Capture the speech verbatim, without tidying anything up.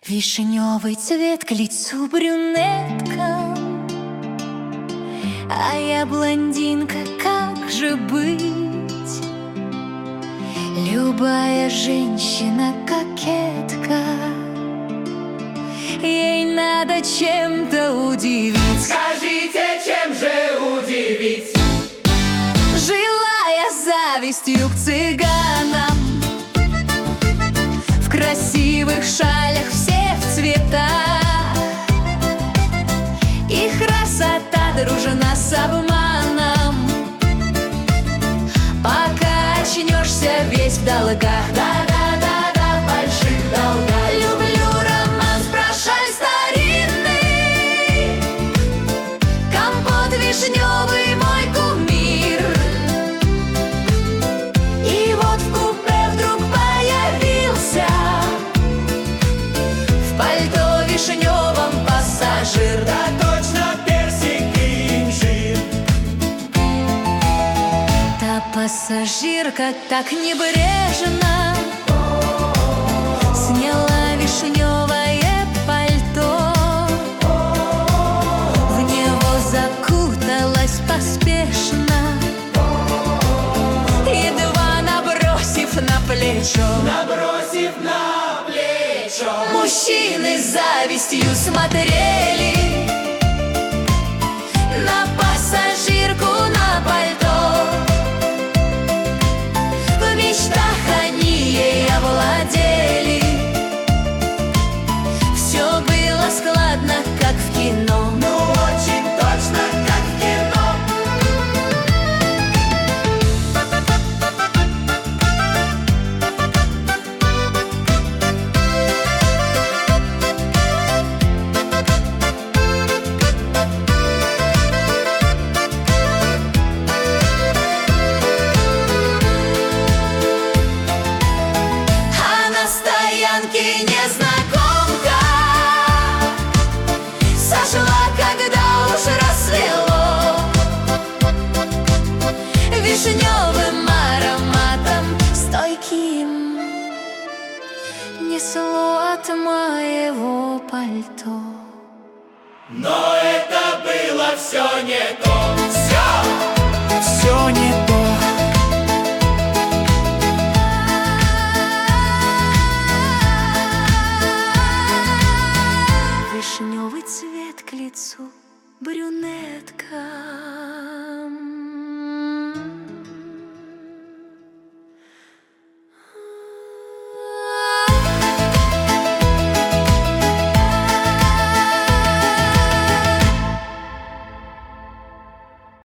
Вишневый цвет к лицу брюнеткам, а я блондинка, как же быть? Любая женщина кокетка, ей надо чем-то удивить. Скажите, чем же удивить? Жила я завистью к цыганам, в красивых шалях все в цветах. Их красота дружна с обманом, пока очнешься весь в долгах. Да-да-да-да, в больших долгах. Люблю романс про шаль старинный, компот вишневый мой кумир. И вот в купе вдруг появился в пальто вишневом пассажир. Да точно, персик и инжир. Та пассажирка так небрежно сняла вишневое пальто, в него закуталась поспешно, едва набросив на плечо. Набросив на плечо. Мужчины с завистью смотрели на пассажирку, на пальто. В мечтах они ей овладели, все было складно, как в кино. Ну, очень точно, как в кино. А на стоянке незнакомка сошла, когда уж рассвело, вишневым ароматом стойким несло от моего пальто. Но это было все не то. Все, Все не то. Вишневый цвет к лицу брюнетка.